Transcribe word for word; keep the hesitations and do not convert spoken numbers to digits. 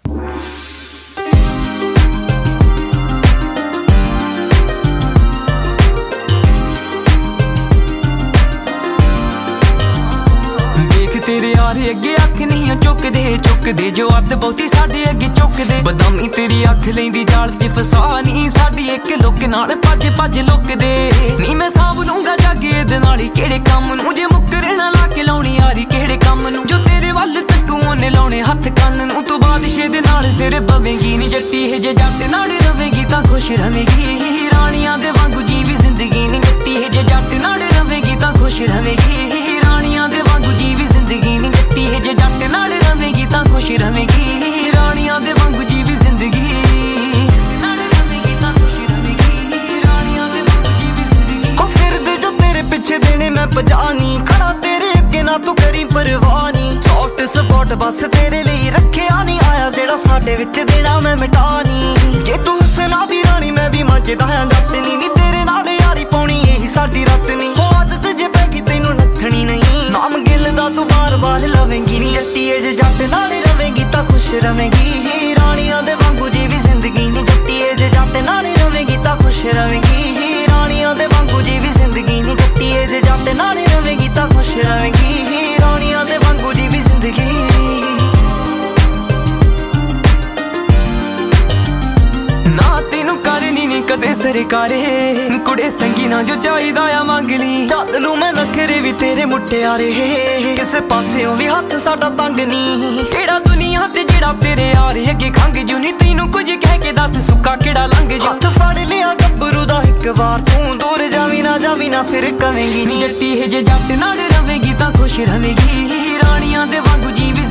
तेरे यारे अगे अख नहीं चुकदे चुकदे जो अद बहुती साडे अगे चुकदे बदामी तेरी अख लैंदी जाल च फसानी साडी एक लुक नाल भज भज लुकदे नी मैं साब लूंगा जागे इहदे नाल किहड़े काम नूं जे मुकरे ना ला के लाउणी यारी किहड़े काम नूं जो तेरे वल तक्कू ओने लाउणे हत्थ कंन नूं तू बादशाह दे नाल फिर पवेंगी नी जट्टी है जे जट नाल रवेंगी तां खुश रवेंगी राणियां दे वांगू जीवी जिंदगी नी जट्टी है जे जट नाल रवेंगी तां खुश रवेंगी राणियां दे वांगू जीवी जिंदगी नी जट्टी है जे जट नाल रवेंगी तां खुश रवेंगी राणियां दे वांगू जीवी जिंदगी नाल रवेंगी तां खुश रवेंगी राणियां दे वांगू जीवी जिंदगी हो फिरदे जो तेरे पिछे देने मैं पजानी खड़ा तेरे अगे ना तू करी परवाह नी सॉफ्ट सपोर्ट बस तेरे लिए रखिया नहीं आया जेड़ा साडे विच देना मैं मिटानी जे तू हुस्ना दी रानी मैं भी मजदा हां जट नी नी तेरे नाल यारी पाउणी यही साडी रत नी हो आदत जे पैगी तैनू लथणी नहीं नाम गिल दा तू बार बार लवेंगी नी जट्टी है जे जट नाल रवेंगी तां खुश रवेंगी राणियां दे वांगू जीवी जिंदगी नी जट्टी है जे जट नाल रवेंगी तां खुश रवेंगी राणियां दे वांगू जीवी जिंदगी नी जट्टी है जे जट नाल रवेंगी तां खुश रवेंगी राणियां दे वांगू जीवी जिंदगी ना तेनू करनी नी कदे सरकारे कुड़े संगी ना जो चाहिदा आ मंग ली चल लू मैं नखरे भी तेरे मुटियारे किसे पासेओ भी हत्थ साडा तंग नी केड़ा दुनिया ते जेड़ा तेरे यारे अगे खंग जू नी तैनू कुछ कह के दस सुक्का केड़ा लंघ जू हत्थ फड़ लिया गब्बरू दा इक वार तू दूर जावी ना जावी ना फिर कवेंगी नी जट्टी है जे जट नाल रवेंगी तां खुश रवेंगी राणियां दे वांगू जीवी